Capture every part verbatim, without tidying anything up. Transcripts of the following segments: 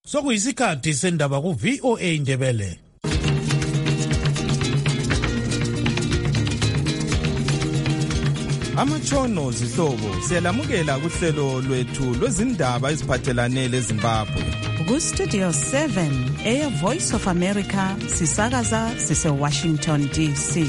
Sokuyisikhathi sendaba ku V O A Indebele. Amatshono zihlobo siyalamukela kuhlelo lwethu lwezindaba eziphathelane leZimbabwe. Ku Studio seven Air Voice of America sisakaza sise Washington D C.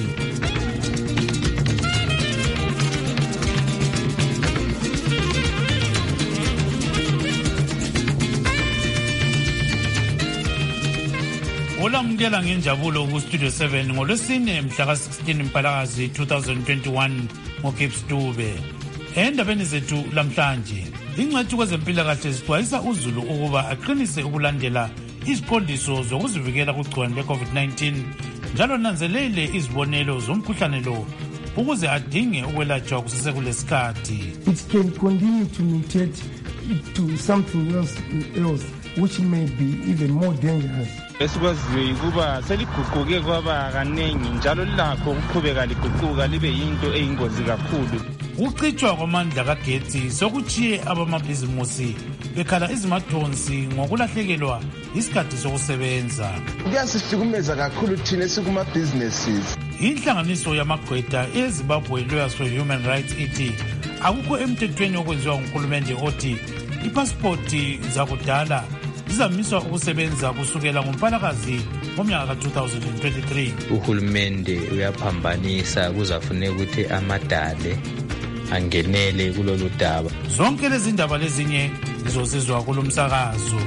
Olamukela ngenjabulo ku Studio seven ngolwesine mhla ka sixteen Mpalakazi two thousand twenty-one ngoKips Dube. Endabeni zethu lamhlanje, ingcwethi kwezempilakahle zixwayisa uzulu ukuba aqinise ukulandela iziqondiso zokuzivikela kugciwane le-COVID nineteen njalo nanzelele izibonelo zomkhuhlane lo ukuze adinge ukwelatshwa kusesekuleskhathi. It can continue to mutate to something else, else which may be even more dangerous. Esikwaziyo ukuba seliguquke kwaba kaningi njalo lakho ukuqhubeka liguquka libe yinto eyingozi kakhulu. Ukucitshwa kwamandla kagetsi sokuchiye abamabhizimusi bekhala izimathonsi ngokulahlekelwa isikhathi sokusebenza. Kuyasihlukumeza kakhulu thina esikuma businesses. Inhlanganiso yamagqwetha eZimbabwe Lawyers for Human Rights ithi akukho emthethweni okwenziwa nguhulumende othi ipasipoti zakudala zizamiswa ukusebenza kusukela ngoMpalakazi ngomnyaka ka two thousand twenty-three. Uhulumende uyaphambanisa kuzafuneka ukuthi amadale angenele kulolu daba. Zonke lezi ndaba lezinye zizosizwa kulomsakazo.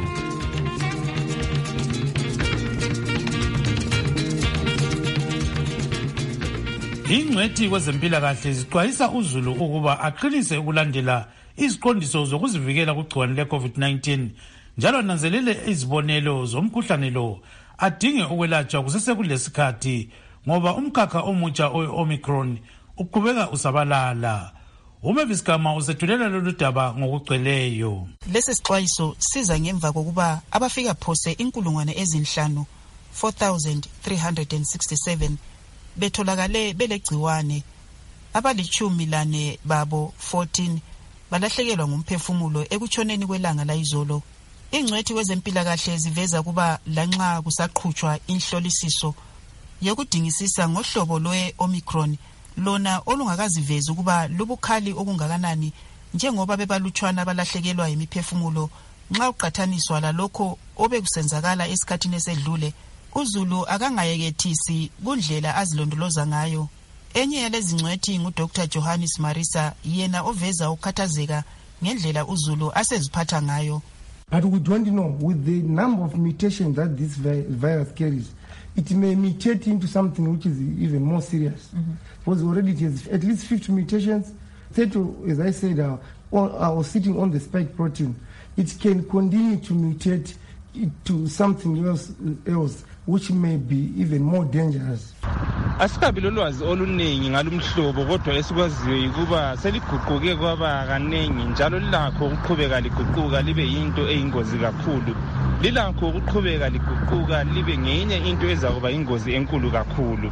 Ingcwethi kwezempilakahle zixwayisa uzulu ukuba aqinise ukulandela iziqondiso zokuzivikela kugciwane le-COVID nineteen njalo nanzelele izibonelo zomkhuhlane lo adinge ukwelatshwa kusesekuleskhathi ngoba umkhakha omutsha owe-Omicron uqhubeka usabalala. Umavis Gama usethulela lolu daba ngokugcweleyo. Lesi sixwayiso siza ngemva kokuba abafika phose inkulungwane ezinhlanu four thousand three hundred sixty-seven betholakale belegciwane, abalichumi lane babo fourteen balahlekelwa ngumphefumulo ekutshoneni kwelanga layizolo. Ingcwethi kwezempilakahle ziveza kuba lanxa kusaqhutshwa inhlolisiso yokudingisisa ngohlobo lwe-Omicron lona olungakazivezi ukuba lubukhali okungakanani njengoba bebalutshwana balahlekelwa imiphefumulo nxa uqathaniswa lalokho obekusenzakala esikhathini esedlule. Uzulu akangayekethisi kundlela azilondoloza ngayo. Enye yalezi ngcwethi nguDoctor Johannes Marisa, yena oveza ukhathazeka ngendlela uzulu aseziphatha ngayo. But we don't know, with the number of mutations that this vi virus carries, it may mutate into something which is even more serious. Mm-hmm. Because already it has at least fifty mutations. thirty, as I said, are, all, are sitting on the spike protein. It can continue to mutate to something else, else which may be even more dangerous. Asikabi lolwazi oluningi ngalumhlobo kodwa esikwaziyo ukuba seliguquke kwaba kaningi njalo lakho ukuqhubeka liguquka libe yinto eyingozi kakhulu. Lilakho ukuqhubeka liguquka libe ngenye into ezakuba ingozi enkulu kakhulu.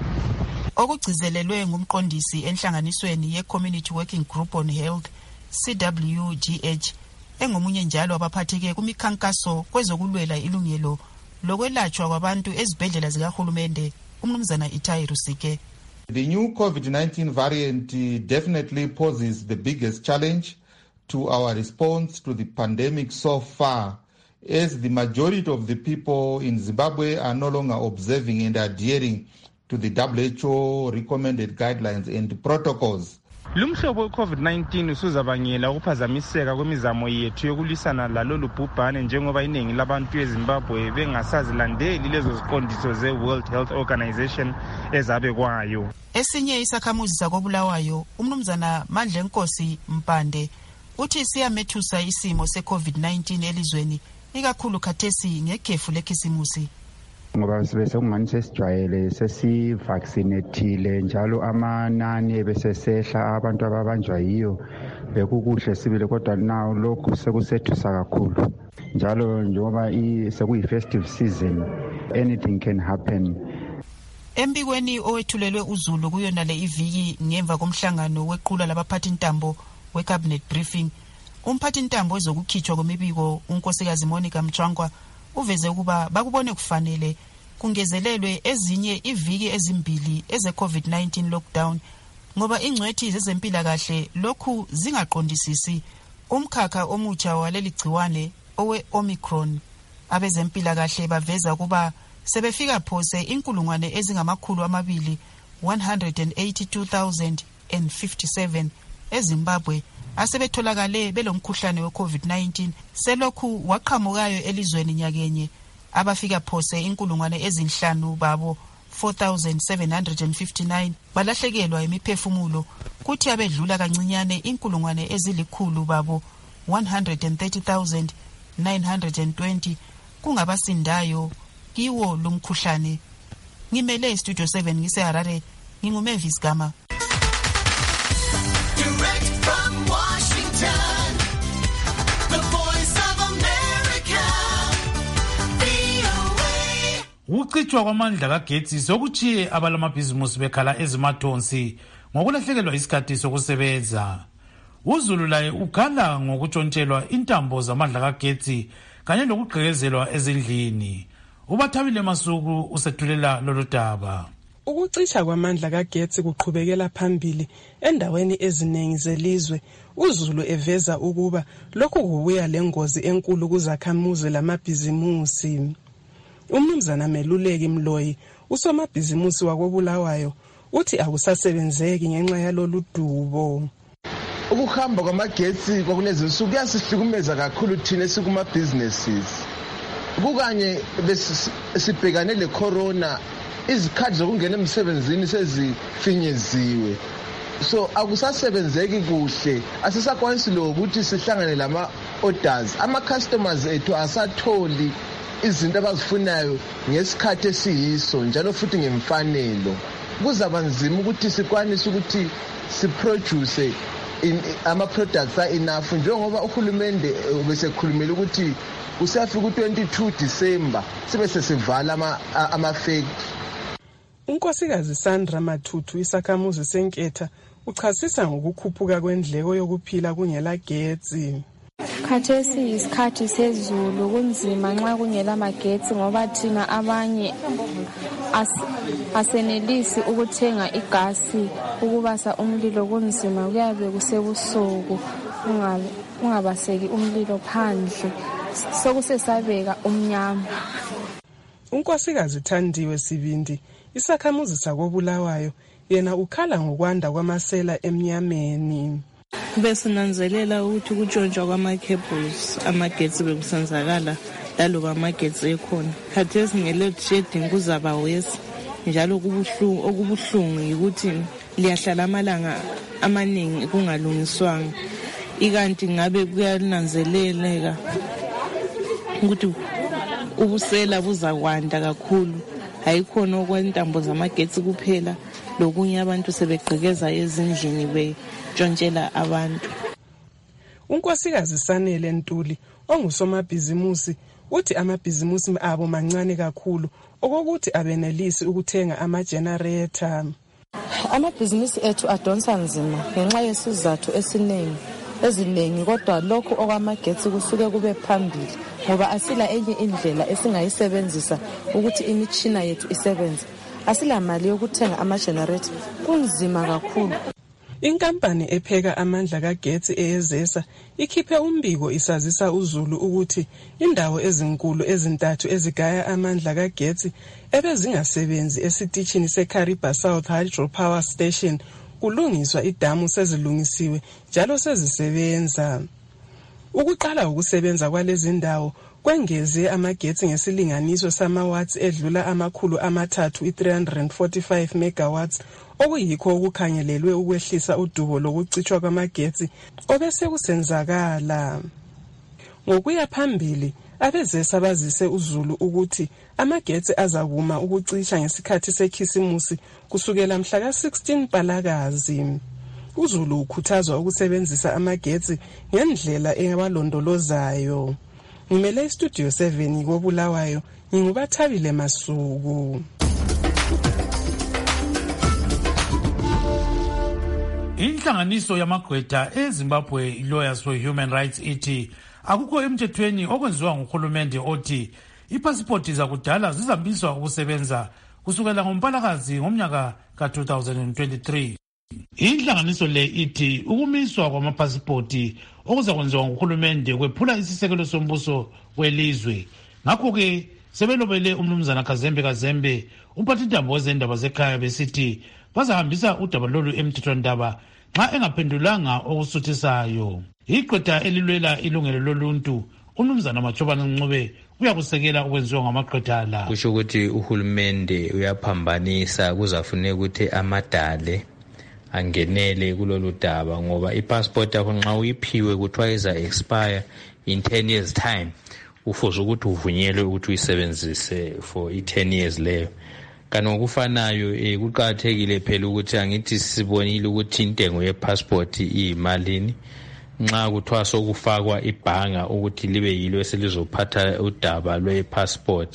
Okugcizelelwe ngumqondisi enhlanganisweni ye-Community Working Group on Health C W G H engomunye njalo abaphatheke kumikhankaso kwezokulwela ilungelo lokwelatshwa kwabantu ezibhedlela zikahulumende, umnumzana Itai Rusike. The new COVID nineteen variant definitely poses the biggest challenge to our response to the pandemic so far, as the majority of the people in Zimbabwe are no longer observing and adhering to the W H O recommended guidelines and protocols. Lumhlobo we-COVID nineteen usuzabangela ukuphazamiseka kwemizamo yethu yokulisana lalolu bhubhane njengoba iningi labantu eZimbabwe bengasazilandeli lezo ziqondiso ze-World Health Organization ezabe kwayo. Esinye isakhamuzi sakobulawayo, umnumzana Mandle Nkosi Mpande, uthi siyamethusa isimo se-COVID nineteen elizweni ikakhulu khathesi ngekhefu lekhisimusi. Ngoba sibese kungani sesijwayele sesivaccinatile njalo amanani ebesesehla abantu ababanjwa yiyo bekukuhle sibile, kodwa now lokhu sekusethusa kakhulu njalo njengoba sekuyi-festive season anything can happen. Embikweni owethulelwe uzulu kuyona le iviki ngemva komhlangano wequla labaphathi intambo we-cabinet briefing, Umphathi ntambo ezokukhitshwa kwemibiko unkosikazi Monica Mchwangwa uveze ukuba bakubone kufanele kungezelelwe ezinye iviki ezimbili eze COVID nineteen lockdown ngoba ingcwethi zezempilakahle lokhu zingaqondisisi umkhakha omutsha waleli gciwane owe Omicron. Abezempilakahle baveza kuba sebefika phose inkulungwane ezingamakhulu amabili one hundred eighty-two thousand fifty-seven eZimbabwe asebetholakale belomkhuhlane we-COVID nineteen selokhu waqhamukayo elizweni nyakenye abafika phose inkulungwane ezinhlanu babo four thousand seven hundred fifty-nine balahlekelwa imiphefumulo kuthi abedlula kancinyane inkulungwane ezilikhulu babo one hundred thirty thousand nine hundred twenty kungabasindayo kiwo lumkhuhlane. Ngimele Studio seven ngise Harare, nginguMavis Gama. Direct from Washington, the voice of America, V O A. Ukucitshwa kwamandla kagetsi sokuchiye abalamabhizimusi bekhala ezimathonsi ngokulahlekelwa isikhathi sokusebenza. uZulu laye ukhala ngokutshontshelwa intambo zamandla kagetsi kanye lokugqekezelwa ezindlini. Ubathabile Masuku usethulela lolu daba. Ukucisha kwamandla kagetsi kuqhubekela phambili endaweni eziningi zelizwe. uZulu eveza ukuba lokhu kubuya lengozi enkulu kuzakhamuzi lamabhizimusi. Umnumzana Meluleki Mloyi usomabhizimusi wakobulawayo uthi akusasebenzeki ngenxa yalolu dubo. Ukuhamba kwamagetsi kwakulezi nsuku kuyasihlukumeza kakhulu thina esikuma businesses. Kukanye besibhekane le corona, izikhathi zokungena emsebenzini sezifinyeziwe. So akusasebenzeki kuhle, asisakwanisi lo ukuthi sihlangane lama orders. Ama customers ethu asatholi izinto abazifunayo ngesikhathi esiyiso njalo futhi ngemfanelo. Kuzaba nzima ukuthi sikwanise ukuthi siproduce in ama products are enough njengoba uhulumende ubesekhulumela ukuthi usafika ku-twenty-two December sibe sesivala ama ama factory. Unkosikazi Sandra Mathuthu isakhamuzi senketha uchasisa ngokukhuphuka kwendleko yokuphila kungela getsi. Khathesi isikhathi sezulu kunzima nxa kungela magetsi ngoba thina abanye as asenelisi ukuthenga igasi ukubasa umlilo kunzima kuyabe kusebusuku ungabaseki umlilo phandle sokusesabeka umnyama. Unkosikazi Thandiwe Sibindi isakhamuzi sakobulawayo yena ukhala ngokwanda kwamasela emnyameni. Besinanzelela ukuthi kutshontsha kwama-cables amagetsi bekusenzakala laloba amagetsi ekhona. Khathesi nge-load shedding kuzaba wesi njalo kubuhlungu okubuhlungu yikuthi liyahlala amalanga amaningi kungalungiswanga. Ikanti ngabe kuyananzeleleka ukuthi ubusela buzakwanda kakhulu. Hayikhona okwentambo zamagetsi kuphela lokunye abantu sebegqekeza ezindlini betshontshelwa abantu. Unkosikazi Sanele Ntuli ongusomabhizimusi uthi amabhizimusi abo mancane kakhulu okokuthi abenelisi ukuthenga ama generator. Amabhizimusi ethu adonsa nzima ngenxa yesizathu esiningi eziningi kodwa lokho okwamagetsi kusuke kube phambili ngoba asila enye indlela esingayisebenzisa ukuthi imitshina yethu isebenze. Asila mali yokuthenga ama generator kunzima kakhulu. Inkampani epheka amandla kagetsi eyezesa ikhiphe umbiko isazisa uZulu ukuthi indawo ezinkulu ezintathu ezigaya amandla kagetsi ebezingasebenzi esitishini seKariba South Hydropower Station kulungiswa idamu sezilungisiwe njalo sezisebenza. Ukuqala ukusebenza kwalezi ndawo kwengeze amagetsi ngesilinganiso samawatts edlula amakhulu amathathu i-three hundred forty-five megawatts okuyikho okukhangelelwe ukwehlisa udubo lokucitshwa kwamagetsi obese kusenzakala. Ngokuya phambili abezesa bazise uZulu ukuthi amagetsi azakuma ukucisha ngesikhathi sekhisimusi kusukela mhla ka sixteen Mpalakazi. uZulu ukhuthazwa ukusebenzisa amagetsi ngendlela eyabalondolozayo. Ngimele Studio seven kobulawayo ngingubathabile Masuku. Inhlanganiso yamagqwetha eZimbabwe Lawyers for Human Rights ithi akukho emthethweni okwenziwa nguhulumende othi ipasipoti zakudala zizambiswa ukusebenza kusukela ngoMpalakazi ngomnyaka ka two thousand twenty-three. Inhlanganiso le ithi ukumiswa kwamapasipoti okuzakwenziwa nguhulumende kwephula isisekelo sombuso welizwe. Ngakho ke sebelobele umnumzana Kazembe Kazembe umphathintambo wezendaba zekhaya besithi bazahambisa udaba lolu emthethwandaba nxa engaphendulanga okusuthisayo. Igqwetha elilwela ilungelo loluntu umnumzana Machobane Ncube uyakusekela ukwenziwa ngamagqwetha la. Kusho ukuthi uhulumende uyaphambanisa kuzafuneka ukuthi amadale angenele kulolu daba ngoba ipassport yakho nxa uyiphiwe kuthiwa iza expire in ten years time ufuze ukuthi uvunyelwe ukuthi uyisebenzise for i ten years leyo. Kanti ngokufanayo eh kuqhakathekile phela ukuthi angithi sibonile ukuthi intengo yepassport iyimalini nxa kuthiwa sokufakwa ibhanga ukuthi libe yilo eselizophatha udaba lwepassport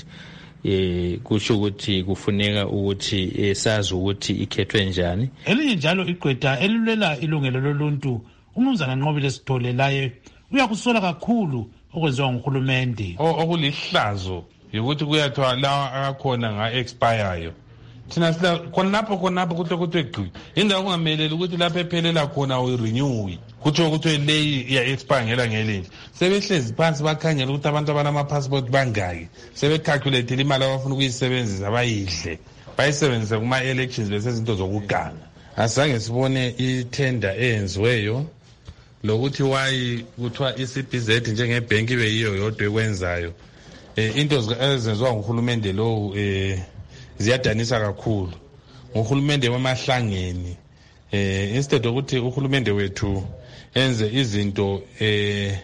eh kusho ukuthi kufuneka ukuthi esazi ukuthi ikhethwe njani. Elinye njalo igqwetha elilwela ilungelo loluntu umnumzana Nqobile Sithole laye uyakusola kakhulu okwenziwa nguhulumende. Okulihlazo ukuthi kuyathiwa la akakhona nga expireyo thina sila khonapho khonapho kuhle kuthi egqi indawo kungameleli ukuthi lapha ephelela khona uyirenew kuthiwa ukuthi le ya expire ngela ngelinje sebehlezi phansi bakhangela ukuthi abantu abanama passport bangaki sebecalculate imali abafuna ukuyisebenzisa bayidle bayisebenzise kuma elections bese izinto zokuganga. Asange sibone itender eyenziweyo lokuthi why kuthiwa I C B Z njengebhenki ibe yiyo yodwa ekwenzayo. Eh into ezenziwa nguhulumende lo eh ziyadanisa kakhulu. Nguhulumende wamahlangeni eh instead ukuthi uhulumende wethu enze izinto eh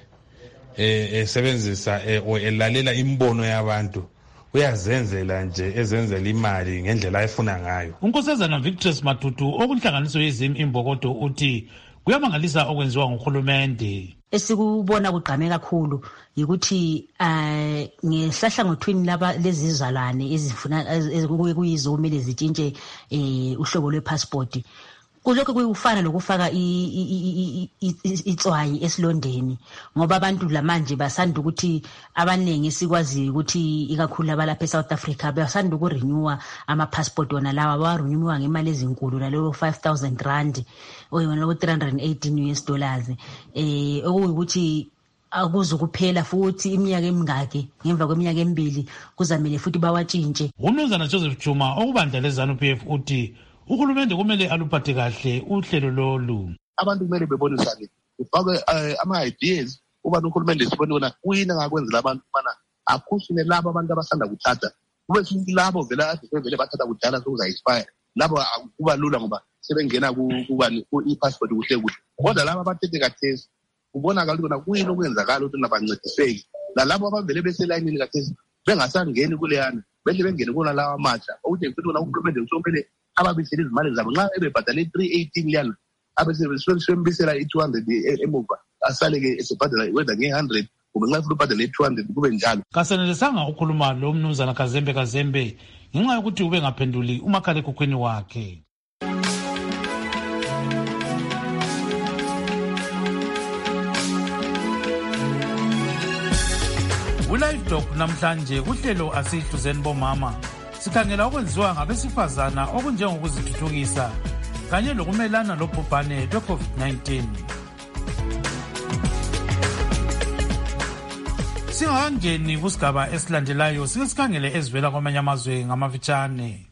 eh esebenzisa elalela imbono yabantu uyazenzela nje ezenzela imali ngendlela ayifuna ngayo. Unkosazana Victor Matutu okunhlanganiso yezimi imbokodo uthi kuyamangalisa okwenziwa nguhulumende. Esikubona kugqame kakhulu ukuthi eh ngehlahlangothweni laba lezizalwane ezifuna kuyizo kumele zitshintshe eh uhlobo lwepassport. Kulokho kuyufana lokufaka itswayi esilondeni ngoba abantu lamanje basanda ukuthi abanengi sikwazi ukuthi ikakhulu abalapha eSouth Africa basanda ukurenewa ama passport wona lawa barenewa ngemali ezinkulu nalelo five thousand rand oyona lo three hundred eighteen U S dollars eh okuyukuthi akuzukuphela futhi iminyaka emingaki ngemva kweminyaka emibili kuzamele futhi bawatshintshe. Umnumzana Joseph Chuma okubandla lezanu P F uthi uhulumende kumele aluphathe kahle uhlelo lolu. Abantu kumele bebonisane ufake ama ideas ubani uhulumende sibone wona uyini ngakwenzela abantu mana akhusine labo abantu abasanda kuthatha kube futhi labo vela ade vele bathatha kudala sokuza expire labo kuba lula ngoba sebengena kubani i-passport kuhle kuhle kodwa labo abathethe kathesi ubona kahle ukuthi kuyini okwenzakala ukuthi nabancediseki lalabo abavele beselayinini kathesi bengasangeni kuleyana bele bengene kona lawa amatsha ukuthi futhi wona uhulumende usomele ababisela izimali zabo nxa ebebhadale three eighteen liyana abesebenzisela i two hundred emuva asale-ke esebhadala whether nge one hundred kumbe nxa futhi ubhadale two hundred kube njalo. Kasenelisanga ukhuluma lo mnumzana Kazembe Kazembe ngenxa yokuthi ube ngaphenduli umakhalekhukhwini wakhe. Ulive Talk namhlanje kuhlelo asihluzeni bomama sikhangela okwenziwa ngabesifazana okunjengokuzithuthukisa kanye lokumelana lobhubhane lwe-COVID nineteen. Singakangeni kusigaba esilandelayo sike sikhangele ezivela kwamanye amazwe ngamafitshane.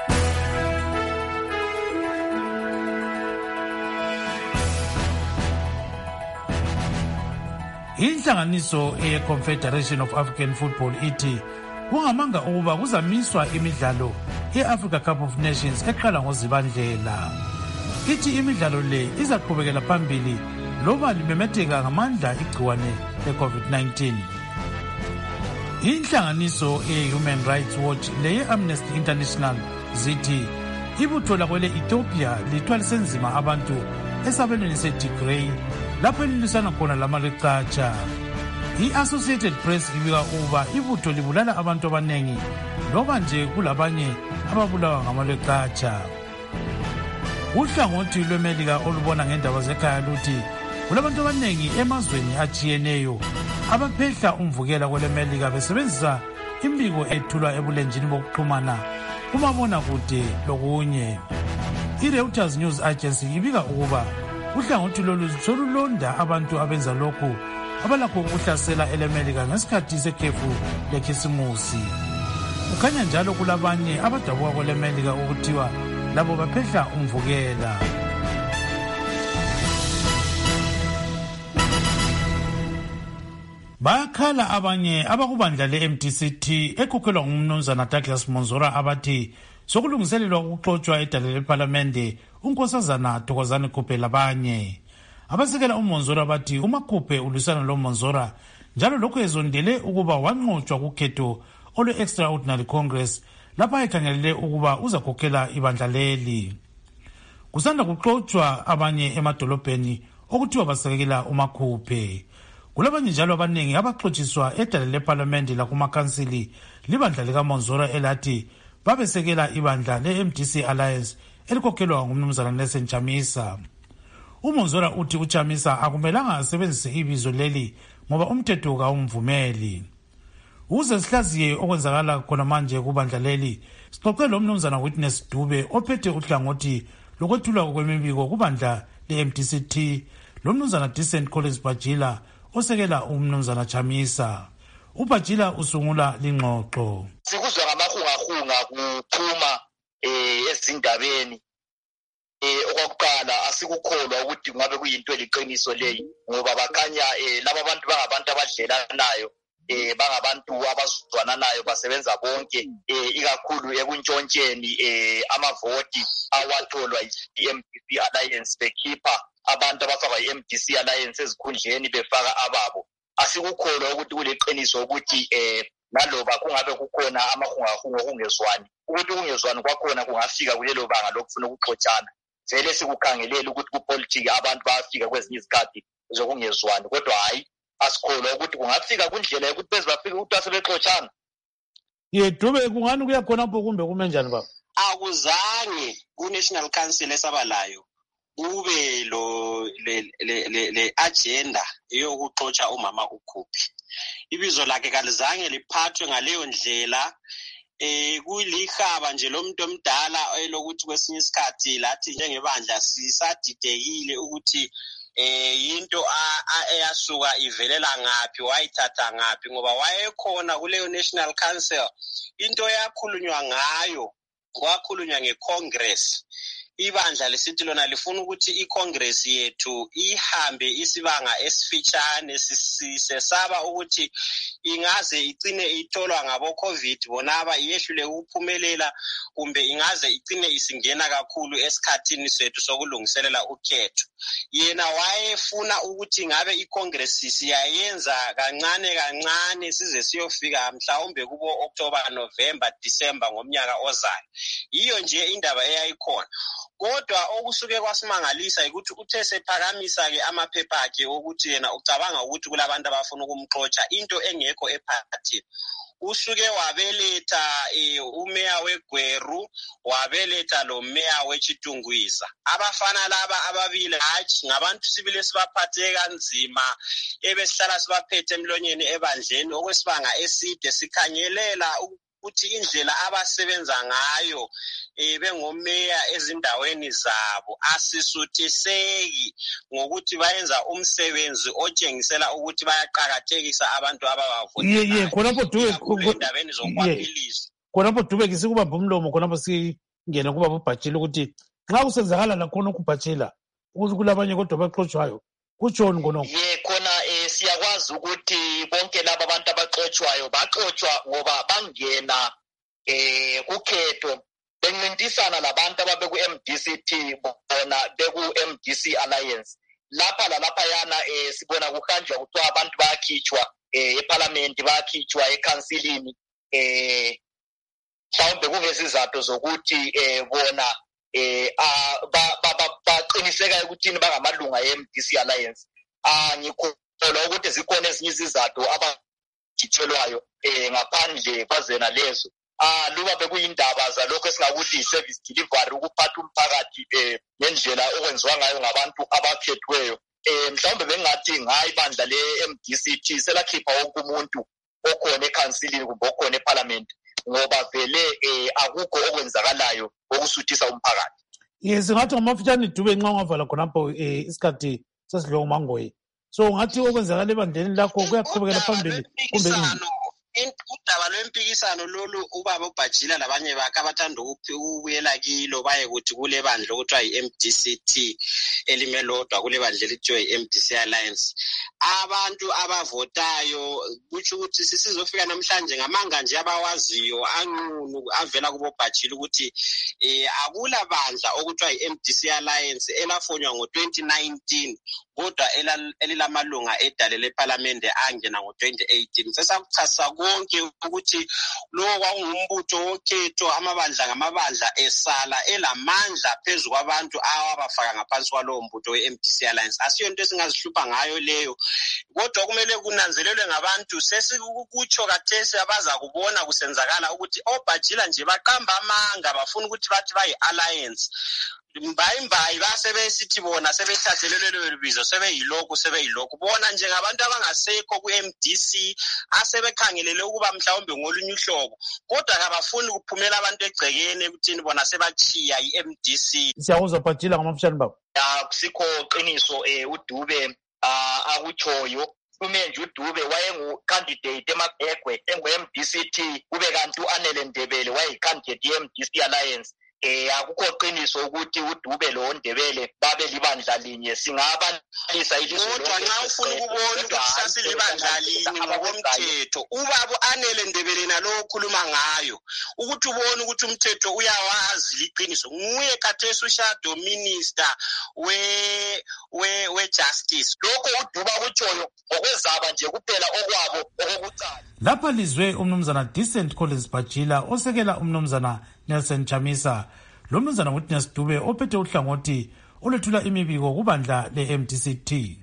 Inhlanganiso ye-Confederation of African Football ithi kungamanga ukuba kuzamiswa imidlalo ye-Africa Cup of Nations eqala ngoZibandlela. Ithi imidlalo le izaqhubekela phambili loba limemetheka ngamandla igciwane le-COVID nineteen. Inhlanganiso ye-Human Rights Watch leye-Amnesty International zithi ibutho lakwele Ethiopia lithwalise nzima abantu esabelweni se-Tigray lapho elilisana khona lamaleqatsha. I-Associated Press ibika uba ibutho libulala abantu abanengi loba nje kulabanye ababulawa ngamaleqatsha. Uhlangothi lweMelika olubona ngendaba zekhaya luthi kulabantu abaningi emazweni ajiyeneyo abaphehla umvukela kweleMelika besebenzisa imbiko ethulwa ebulenjini bokuxhumana kumabona kude lokunye. I-Reuters News Agency ibika ukuba uhlangothi lolu solulonda abantu abenza lokhu abalakho ukuhlasela eleMelika ngesikhathi sekhefu lekhisimusi. Kukhanya njalo kulabanye abadabuka kweleMelika ukuthiwa labo baphehla umvukela. Bayakhala abanye abakubandla le-M D C T ekhokhelwa ngumnumzana Douglas Monzora abathi sokulungiselelwa ukuxotshwa edale lePhalamende unkosazana Thokozani Khuphe labanye. Abasekela uMonzora bathi umakhuphe ulusana lo Monzora njalo lokho ezondele ukuba wanqotshwa kukhetho olwe-Extraordinary Congress lapha ekhangelele ukuba uzakhokhela ibandla leli. Kusanda kuxotshwa abanye emadolobheni okuthiwa basekela umakhuphe. Kulabanye njalo abaningi abaxotshiswa edale lePhalamende lakumakhansili libandla likaMonzora elathi babesekela ibandla le-M D C Alliance elikhokhelwa ngumnumzana Nelson Chamisa. uMonzora uthi uChamisa akumelanga asebenzise ibizo leli ngoba umthetho kawumvumeli. Uze sihlaziye okwenzakala khona manje kubandla leli. Sixoxe lo mnumzana Witness Dube ophethe uhlangothi lokwethulwa kwemibiko kubandla le-M D C T, lo mnumzana Decent Collins Bajila osekela umnumzana Chamisa. uBajila usungula lingxoxo. Sikuzwa ngamahungahunga kuphuma eh ezindabeni eh okokuqala asikukholwa ukuthi ngabe kuyinto eliqiniso leyi ngoba bakhanya eh laba bantu bangabantu abadlelanayo eh bangabantu abazwana nayo basebenza bonke eh ikakhulu ekuntshontsheni eh amavoti awatholwa yi-M D C Alliance bekhipha abantu abafaka i-M D C Alliance ezikhundleni befaka ababo. Asikukholwa ukuthi kuleqiniso ukuthi eh naloba kungabe kukhona amahungahunga okungezwani ukuthi kungezwani kwakhona kungafika kulelo banga lokufuna ukuxotshana. Vele sikukhangelela ukuthi kupolitiki abantu bayafika kwezinye izikhathi zokungezwani kodwa hayi asikholwa ukuthi kungafika kundlela yokuthi bezibafika ukuthi asebexotshana. Ye Dube kungani kuya khona pho kumbe kume njani baba? Akuzange ku-National Council esabalayo ube lo le le le agenda yokuxotsha umama uKhuphe. Ibizo lakhe kalizange liphathwe ngaleyo ndlela. Eh kulihaba nje lomuntu omdala elokuthi kwesinye isikhathi lathi njengebandla sisadidekile ukuthi eh into eyasuka ivelela ngapi wayithatha ngapi ngoba wayekhona kuleyo National Council. Into yakhulunywa ngayo kwakhulunywa ngeCongress. Ibandla lesithi lona lifuna ukuthi iCongress yethu ihambe isibanga esifitshane sisesaba ukuthi ingaze igcine itholwa ngabo COVID bonaba iyehlule ukuphumelela kumbe ingaze igcine isingena kakhulu esikhathini sethu sokulungiselela ukhetho. Yena wayefuna ukuthi ngabe iCongress siyayenza kancane kancane size siyofika mhlawumbe kubo October, November, December ngomnyaka ozayo. Iyo nje indaba eyayikhona. Kodwa okusuke kwasimangalisa ukuthi uthe sephakamisa ke amaphepha akhe ukuthi yena ucabanga ukuthi kulabantu abafuna ukumxotsha into engekho ephathini. Usuke wabeletha umeya weGweru wabeletha lo meya weChitungwiza. Abafana laba ababili hathi ngabantu sibile sibaphathe kanzima ebesihlala sibaphethe emlonyeni ebandleni okwesibanga eside sikhanyelela ukuthi indlela abasebenza ngayo eh bengomeya ezindaweni zabo asisuthiseki ngokuthi bayenza umsebenzi otshengisela ukuthi bayaqhakathekisa abantu ababavotela. Ye ye khonapho Dube endabeni zokwaphelisa. Khonapho Dube kisikubamba umlomo khonapho singena kuba uBajila ukuthi nxa kusenzakala lakhona ukuBajila ukuthi kulabanye kodwa baxotshayo kutshoni ngonoko. Ye khona eh siyakwazi ukuthi bonke laba abantu abaxotshwayo baxotshwa ngoba bangena eh kukhetho bencintisana labantu ababe ku-M D C T bona beku-M D C Alliance. Lapha lalapha yana eh sibona kuhanjwa kuthiwa abantu bayakhitshwa eh eParliament bayakhitshwa eCouncilini eh mhlawumbe kungesizathu zokuthi eh bona eh baqiniseka ukuthi bangamalunga e-M D C Alliance. Ah ngikholwa ukuthi zikhona ezinye izizathu abakhitshelwayo eh ngaphandle kwazena lezo. ah luba bekuyindaba zalokho esingakuthi i-service delivery ukuphatha umphakathi eh ngendlela okwenziwa ngayo ngabantu abakhethweyo. Eh mhlawumbe bengathi ngayi bandla le-M D C T selakhipha wonke umuntu okhona ekhansilini kumbe okhona eparliament ngoba vele eh akukho okwenzakalayo okusuthisa umphakathi. Yes, ngathi ngomafitshane Dube nxa ungavala khonapho eh isikhathi sesidlo umangoyi. So ngathi okwenzakala ebandleni lakho kuyaqhubekela phambili kumbe yini? Udaba lwempikisano lolu ubaba uBhajila labanye bakhe abathanda ukubuyela kilo baye kuthi kule bandla okuthiwa i-M D C T elimelodwa kule bandla elithiwa i-M D C Alliance. Abantu abavotayo kuthi ukuthi sisizofika namhlanje ngamanga nje abawaziyo anqunu avela kubo Bhajila ukuthi eh akula bandla okuthiwa i-M D C Alliance elafonywa ngo twenty nineteen kodwa elilamalunga edale leParliament angena ngo twenty eighteen. Sesakuchasa konke ukuthi lo kwakungumbutho wokhetho amabandla ngamabandla esala elamandla phezulu kwabantu awabafaka ngaphansi kwalowo mbutho we-M D C Alliance. Asiyo into esingazihlupha ngayo leyo, kodwa kumele kunanzelelwe ngabantu sesikukutsho kathesi abaza kubona kusenzakala ukuthi oBhajila nje baqamba amanga bafuna ukuthi bathi bayi-alliance. Mbayimbayi basebesithi bona sebethathelelwe lelo bizo sebeyilokhu sebeyilokhu bona njengabantu abangasekho ku-M D C asebekhangelele ukuba mhlawumbe ngolunye uhlobo kodwa kabafuni ukuphumela abantu egcekeni ukuthini bona sebachiya i-M D C. Siyawuzwa Bhajila ngamafitshane baba. Akusikho qiniso eh uDube akutshoyo. Umenje uDube wayengu-candidate emabhegwe engu-M D C T kube kanti u-Anele Ndebele wayi-candidate ye-M D C Alliance. Eh akukho qiniso ukuthi uDube lo Ndebele babe libandla linye singabalisa ilizwe kodwa nxa ufuna ukubona ukuthi sasilibandla linye ngokomthetho ubaba Anele Ndebele nalo okhuluma ngayo ukuthi ubone ukuthi umthetho uyawazi liqiniso nguye khathesi uShadow Minister we we we Justice. Lokho uDube akutshoyo ngokwezaba nje kuphela okwabo okukucala. Lapha lizwe umnumzana Decent Collins Bhajila osekela umnumzana Nelson Chamisa. Lo mnumzana Witness Dube ophethe uhlangothi olethula imibiko kubandla le-M D C T.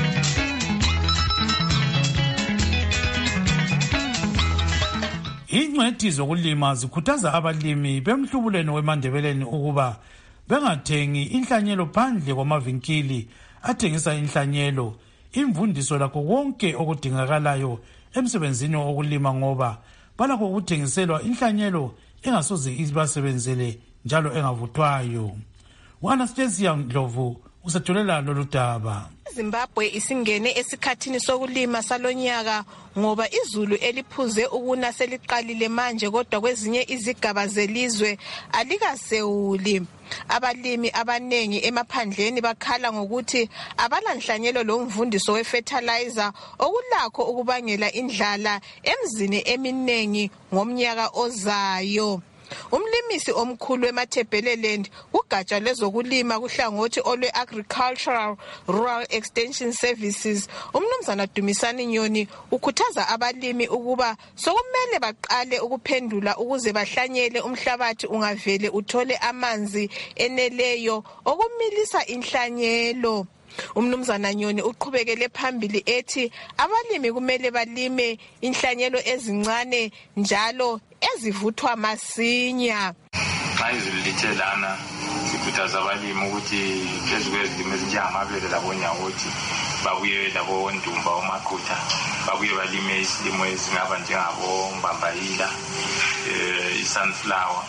Ingcwethi zokulima zikhuthaza abalimi bemhlubulweni weMandebeleni ukuba bengathengi inhlanyelo phandle kwamavinkili athengisa inhlanyelo, imvundiso lakho konke okudingakalayo emsebenzini wokulima ngoba balakho ukuthengiselwa inhlanyelo engasoze ibasebenzele njalo engavuthwayo. U-Anastasia Ndlovu usetholela lolu daba. Zimbabwe isingene esikhathini sokulima salonyaka ngoba izulu eliphuze ukuna seliqalile manje kodwa kwezinye izigaba zelizwe alikasewuli. Abalimi abanengi emaphandleni bakhala ngokuthi abalanhlanyelo lomvundiso wefertilizer okulakho ukubangela indlala emzini eminengi ngomnyaka ozayo. Umlimisi omkhulu weMathebeleland ugatsha lezokulima kuhlangothi olwe-Agricultural Rural Extension Services umnumzana Dumisani Nyoni ukhuthaza abalimi ukuba sokumele baqale ukuphendula ukuze bahlanyele umhlabathi ungavele uthole amanzi eneleyo okumilisa inhlanyelo. Umnumzana Nyoni uqhubekele phambili ethi abalimi kumele balime inhlanyelo ezincane njalo ezivuthwa masinya. Xa izulu lithe lana sikhuthaza abalimi ukuthi phezu kwezilimo ezinjengamabele labonyawothi babuye labo ndumba omaqutha babuye balime isilimo ezingaba njengabo mbambayila eh i-sunflower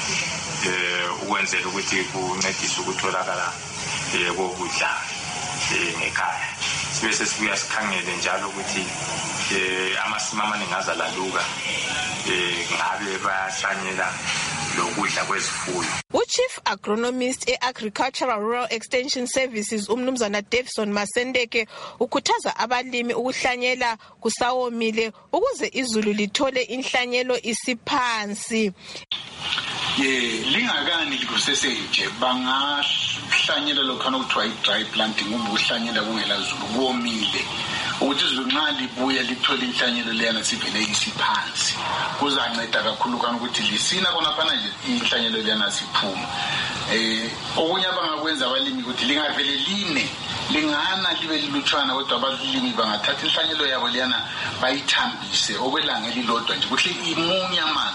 eh ukwenzela ukuthi kuncedise ukutholakala eh kokudla ngekhaya. Sibe sesibuya sikhangele njalo ukuthi eh amasimo amaningi azalaluka eh ngabe bayahlanyela lokudla kwezifuyo. U-Chief Agronomist e-Agricultural Rural Extension Services umnumzana Davison Masendeke ukhuthaza abalimi ukuhlanyela kusawomile ukuze izulu lithole inhlanyelo isiphansi. Ye lingakani likusesenge bangahlanyela lokhana ukuthiwa i-dry planting uma uhlanyela kungela zulu komile ukuthi izulu nxa libuya lithola inhlanyelo leyana sivele isiphansi kuzanceda kakhulu kana ukuthi lisina kona fana nje inhlanyelo leyana siphuma. Eh okunye abangakwenza abalimi ukuthi lingavele line lingana libe lilutshwana kodwa abalimi bangathatha inhlanyelo yabo leyana bayithambise okwelanga elilodwa nje kuhle imunye amanzi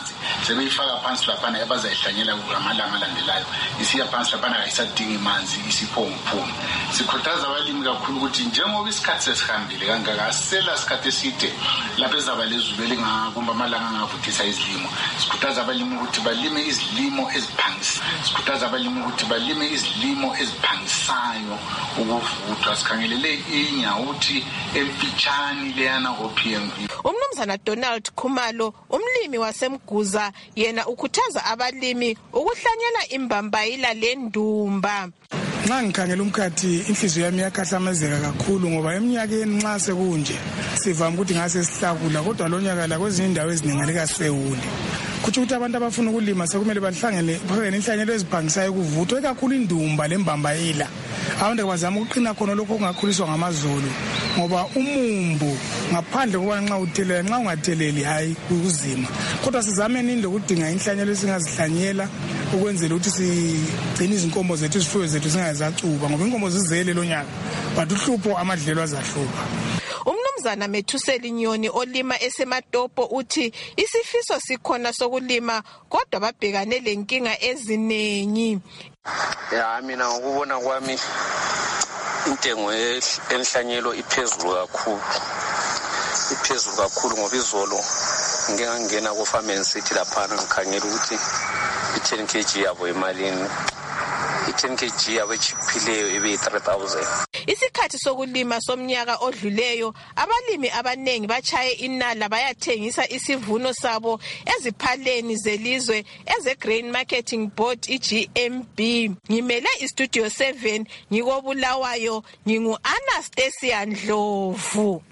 sebeyifaka phansi laphana abazayihlanyela amalanga alandelayo isiya phansi laphana ayisadingi manzi isiphomuphume. Sikhuthaza abalimi kakhulu ukuthi njengoba isikhathi sesihambile kangaka asisela isikhathi eside lapho ezaba lezulu elingakumba amalanga angavuthisa izilimo. Sikhuthaza abalimi ukuthi balime izilimo eziphangisa. Sikhuthaza abalimi ukuthi balime izilimo eziphangisayo ukuvuthwa. Sikhangelele inyawuthi emfitshane leyana ko-P M V. Umnumzana Donald Khumalo, umlimi waseMguza, yena ukhuthaza abalimi ukuhlanyela imbambayila lendumba. Nxa ngikhangela umkhathi inhliziyo yami yakahlamezeka kakhulu ngoba eminyakeni nxa sekunje sivama ukuthi ngase sihlakula kodwa lo nyaka la kwezinye indawo eziningi alikasewuli. Kuthi ukuthi abantu abafuna ukulima sekumele bahlangene phakene inhlanyelo eziphangisayo kuvuthwe kakhulu indumba lembambayila. Abantu bazama ukuqina khona lokho kungakhuliswa ngamazolo ngoba umumbu ngaphandle kuba nxa uthelela nxa ungatheleli hayi uzima. Kodwa sizame nini lokudinga inhlanyelo esingazihlanyela ukwenzela ukuthi sigcine izinkomo zethu izifuyo zethu singazacuba ngoba inkomo zizele lo nyaka but uhlupho amadlelo azahlupha. Umnumzana Methuseli Nyoni olima eseMatopo uthi isifiso sikhona sokulima kodwa babhekane lenkinga eziningi. Ya mina ukubona kwami intengo enhlanyelo iphezulu kakhulu. Iphezulu kakhulu ngoba izolo ngeke ngangena ku Farm City lapha ngikhangela ukuthi i-ten kilograms yabo emalini i-ten kilograms yabo echiphileyo ibe three thousand. Isikhathi sokulima somnyaka odluleyo abalimi abanengi bachaye inala bayathengisa isivuno sabo eziphaleni zelizwe eze Grain Marketing Board i-G M B. Ngimele iStudio seven ngikobulawayo ngingu Anastasia Ndlovu.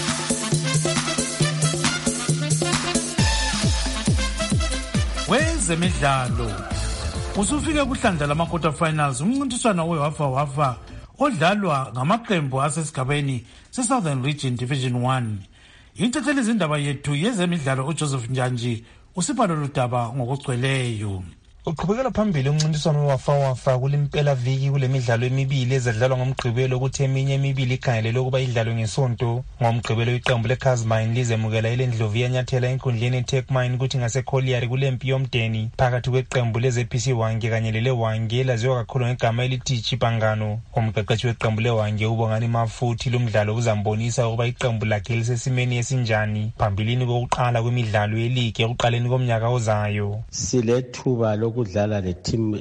Wezemidlalo usufike kuhlandla lama-quarter finals umncintiswano wewafa wafa odlalwa ngamaqembu asesigabeni se-Southern Region Division one. Intatheli izindaba yethu yezemidlalo uJoseph Njanji usipha lolu daba ngokugcweleyo. Uqhubekela phambili umncintiswano wafa wafa kulimpela viki kule midlalo emibili ezadlalwa ngomgqibelo ukuthi eminye emibili ikhangelelwe ukuba idlalwe ngesonto. Ngomgqibelo iqembu leCasmine lizemukela ileNdlovu yanyathela enkundleni eTechmine ukuthi ngaseCollier kulempi yomdeni phakathi kweqembu leZ P C Wange kanye leleWange elaziwa kakhulu ngegama elithi Chipangano. Umqeqeshi weqembu leWange uBongani Mafuthi lomdlalo uzambonisa ukuba iqembu lakhe lisesimeni esinjani phambilini kokuqala kwemidlalo yeligi ekuqaleni komnyaka ozayo. Silethuba ukudlala le team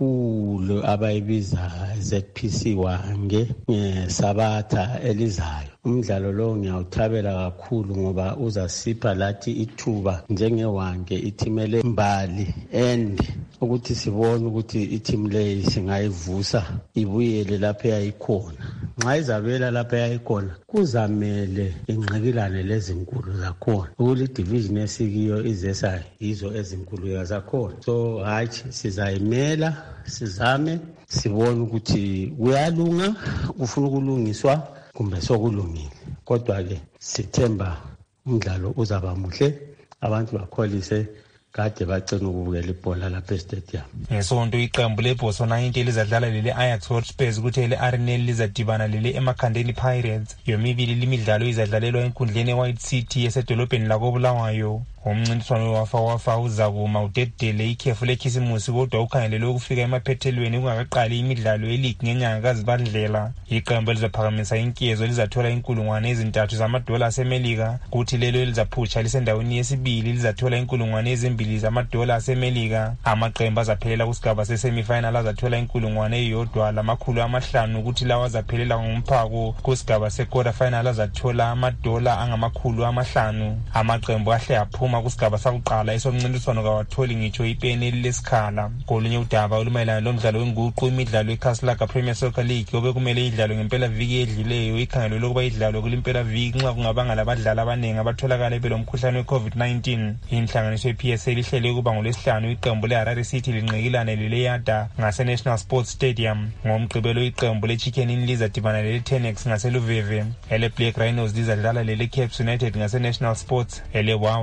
enkulu abayibiza Z P C Wange ngeSabatha elizayo. Umdlalo lo ngiyawuthabela kakhulu ngoba uzasipha lathi ithuba njengeWange ithimele imbali and ukuthi sibone ukuthi i-team le singayivusa ibuyele lapho yayikhona. Nxa izabela lapho yayikhona kuzamele ingqikilane lezinkulu zakhona ukuli division esikiyo izesa izo ezinkulu zakhona. So hayi sizayimela sizame sibone ukuthi kuyalunga kufuna ukulungiswa kumbe sokulungile. Kodwa ke sithemba umdlalo uzaba muhle abantu bakholise kade bacina ukubukela ibhola lapha estadium. Ngesonto iqembu leBotswana ninety lizadlala lele Ajax Hotspurs kuthi ele Arsenal lizadibana lele eMakhandeni Pirates. Yomibili limidlalo izadlalelwa enkundleni eWhite City esedolobheni lakobulawayo. Umncintiswano wafa wafa uzakuma udedele ikhefu lekhisimusi kodwa ukhangelelwe ukufika emaphethelweni kungakaqali imidlalo eligi ngenyanga kaZibandlela. Iqembu elizaphakamisa inkezo lizathola inkulungwane ezintathu zamadola aseMelika kuthi lelo elizaphutsha lisendaweni yesibili lizathola inkulungwane ezimbili zamadola aseMelika. Amaqembu azaphelela kusigaba sesemifinal azathola inkulungwane eyodwa lamakhulu amahlanu kuthi lawa azaphelela ngomphako kusigaba sequarter final azathola amadola angamakhulu amahlanu. Amaqembu ahle aphuma kusigaba sakuqala esomncintiswano kawatholi ngitsho ipeni lesikhala. Kolunye udaba olumayelana lomdlalo wenguqu imidlalo eCasalaga Premier Soccer League obekumele idlalwe ngempela viki edlileyo ikhangelwe lokuba idlalwe kulimpela viki nxa kungabanga labadlali abaningi abatholakala belomkhuhlane weCovid nineteen. Inhlanganiso ye-P S L ihlele ukuba ngolesihlanu iqembu leHarare City linqikilane leleyada ngase-National Sports Stadium. Ngomgqibelo iqembu leChicken Inn lizadibana lele-Tenex ngaseluveve. Ele Black Rhinos lizadlala lele-Caps United ngase-National Sports. Ele Wawa lize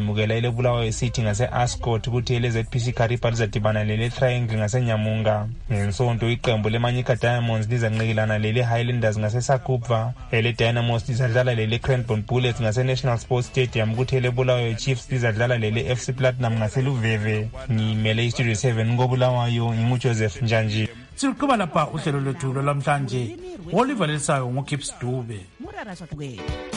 lemukela ile Bulawayo City ngase-Ascot kuthi ele Z P C Kariba lizadibana lele Triangle ngasenyamunga. Ngesonto iqembu leManyika Diamonds lizanqikilana lele Highlanders ngaseSakubva, ele Dynamos lizadlala lele Cranbourne Bullets ngase-National Sports Stadium kuthi ele Bulawayo Chiefs lizadlala lele F C Platinum ngaseluveve. Ngimele iStudio seven ngoBulawayo, nginguJoseph Njanji. Siluqhuba lapha uhlelo lwethu lwamhlanje. Oliver Lesayo ngoKips Dube.